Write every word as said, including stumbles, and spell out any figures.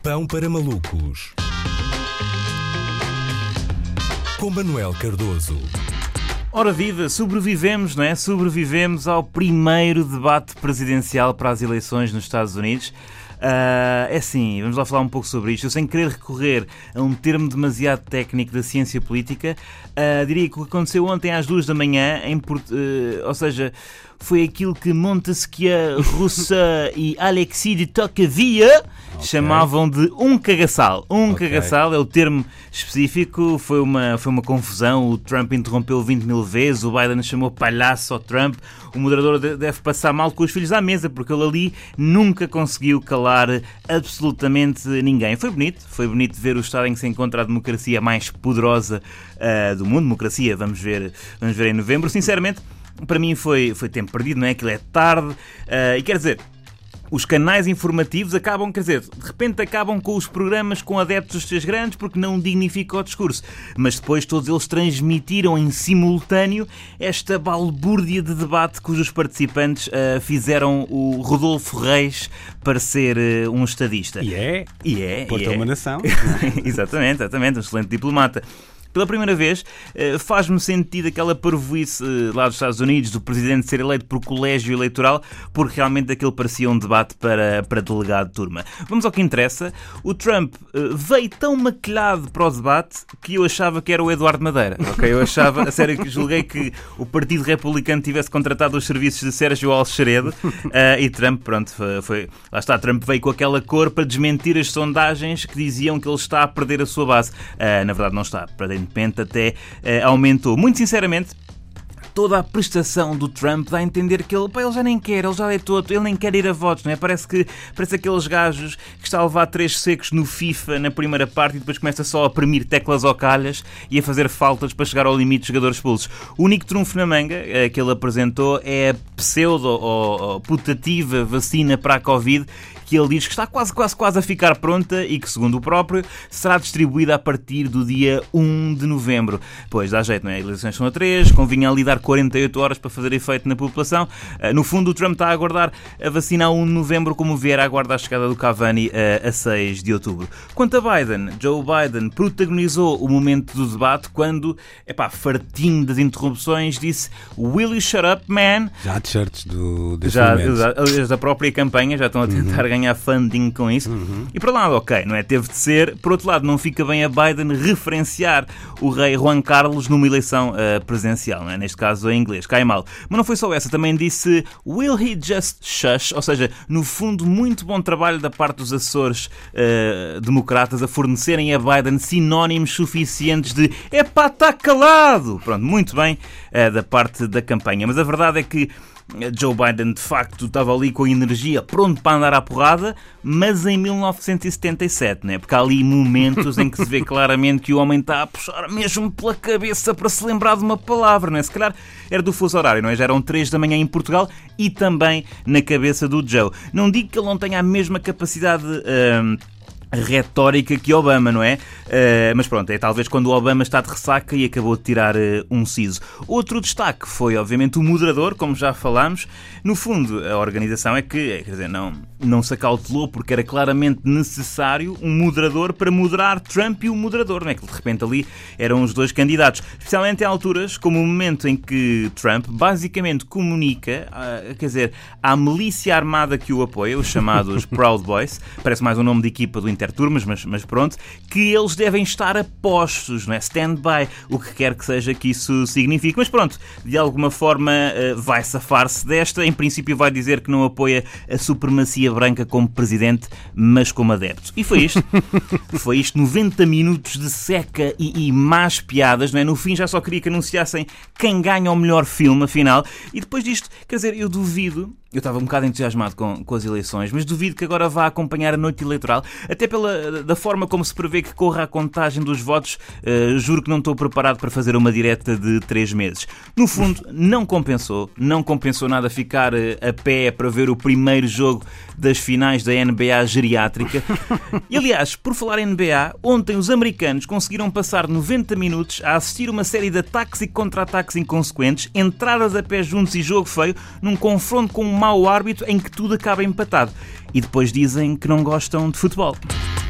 Pão para malucos, com Manuel Cardoso. Ora viva, sobrevivemos, não é? Sobrevivemos ao primeiro debate presidencial para as eleições nos Estados Unidos. Uh, é assim, vamos lá falar um pouco sobre isto. Eu, sem querer recorrer a um termo demasiado técnico da ciência política, uh, diria que o que aconteceu ontem às duas da manhã, em Port... uh, ou seja, foi aquilo que Montesquieu, Rousseau e Alexis de Tocqueville okay. chamavam de um cagaçal. Um okay. cagaçal é o termo específico, foi uma, foi uma confusão, o Trump interrompeu vinte mil vezes, o Biden chamou palhaço ao Trump, o moderador deve passar mal com os filhos à mesa, porque ele ali nunca conseguiu calar absolutamente ninguém. Foi bonito, foi bonito ver o estado em que se encontra a democracia mais poderosa uh, do mundo, democracia, vamos ver, vamos ver em novembro. Sinceramente, para mim foi, foi tempo perdido, não é? Aquilo é tarde, uh, e quer dizer, os canais informativos acabam, quer dizer, de repente acabam com os programas com adeptos dos três grandes porque não dignifica o discurso. Mas depois todos eles transmitiram em simultâneo esta balbúrdia de debate cujos participantes uh, fizeram o Rodolfo Reis parecer uh, um estadista. E é? E é. Porta é. uma nação. exatamente, exatamente, um excelente diplomata. Pela primeira vez, faz-me sentido aquela parvoíce lá dos Estados Unidos do presidente ser eleito por colégio eleitoral, porque realmente aquele parecia um debate para, para delegado de turma. Vamos ao que interessa. O Trump veio tão maquilhado para o debate que eu achava que era o Eduardo Madeira. Okay? Eu achava, a sério, que julguei que o Partido Republicano tivesse contratado os serviços de Sérgio Alxeredo uh, e Trump, pronto, foi, foi... Lá está, Trump veio com aquela cor para desmentir as sondagens que diziam que ele está a perder a sua base. Uh, na verdade não está, para de repente até uh, aumentou. Muito sinceramente, toda a prestação do Trump dá a entender que ele, pá, ele já nem quer, ele já é todo, ele nem quer ir a votos, não é? Parece que parece aqueles gajos que está a levar três secos no FIFA na primeira parte e depois começa só a premir teclas ao calhas e a fazer faltas para chegar ao limite de jogadores expulsos. O único trunfo na manga uh, que ele apresentou é a pseudo ou, ou putativa vacina para a Covid, que ele diz que está quase, quase, quase a ficar pronta e que, segundo o próprio, será distribuída a partir do dia um de novembro. Pois, dá jeito, não é? As eleições são a três, convinha ali dar quarenta e oito horas para fazer efeito na população. No fundo, o Trump está a aguardar a vacina a um de novembro, como vier a aguardar a chegada do Cavani a seis de outubro. Quanto a Biden, Joe Biden protagonizou o momento do debate quando, epá, fartinho das interrupções, disse "Will you shut up, man?" Já há t-shirts do, desse já, momento. Aliás, da própria campanha já estão a tentar uhum. ganhar funding com isso. Uhum. E por um lado, ok, não é? Teve de ser. Por outro lado, não fica bem a Biden referenciar o rei Juan Carlos numa eleição uh, presidencial, não é? Neste caso em inglês, cai mal. Mas não foi só essa, também disse "Will he just shush?" Ou seja, no fundo, muito bom trabalho da parte dos assessores uh, democratas a fornecerem a Biden sinónimos suficientes de "epá, está calado!" Pronto, muito bem uh, da parte da campanha. Mas a verdade é que Joe Biden, de facto, estava ali com a energia pronto para andar à porrada, mas em mil novecentos e setenta e sete, né? Porque há ali momentos em que se vê claramente que o homem está a puxar mesmo pela cabeça para se lembrar de uma palavra, não é? Se calhar era do fuso horário, não é? Já eram três da manhã em Portugal e também na cabeça do Joe. Não digo que ele não tenha a mesma capacidade Uh, retórica que Obama, não é? Uh, mas pronto, é talvez quando o Obama está de ressaca e acabou de tirar uh, um siso. Outro destaque foi, obviamente, o moderador, como já falámos. No fundo, a organização é que, quer dizer, não, não se acautelou porque era claramente necessário um moderador para moderar Trump e o moderador, não é? Que de repente ali eram os dois candidatos. Especialmente em alturas como o momento em que Trump basicamente comunica, uh, quer dizer, à milícia armada que o apoia, os chamados Proud Boys, parece mais um nome de equipa do Interturmas, mas, mas pronto, que eles devem estar a postos, não é? Stand-by, o que quer que seja que isso signifique. Mas pronto, de alguma forma uh, vai safar-se desta. Em princípio vai dizer que não apoia a supremacia branca como presidente, mas como adepto. E foi isto. Foi isto, noventa minutos de seca e, e más piadas, não é? No fim já só queria que anunciassem quem ganha o melhor filme, afinal. E depois disto, quer dizer, eu duvido... Eu estava um bocado entusiasmado com, com as eleições, mas duvido que agora vá acompanhar a noite eleitoral, até pela da forma como se prevê que corra a contagem dos votos. Uh, juro que não estou preparado para fazer uma direta de três meses. No fundo, não compensou, não compensou nada ficar uh, a pé para ver o primeiro jogo das finais da N B A geriátrica. E aliás, por falar em N B A, ontem os americanos conseguiram passar noventa minutos a assistir uma série de ataques e contra-ataques inconsequentes, entradas a pé juntos e jogo feio, num confronto com um mau árbitro em que tudo acaba empatado. E depois dizem que não gostam de futebol.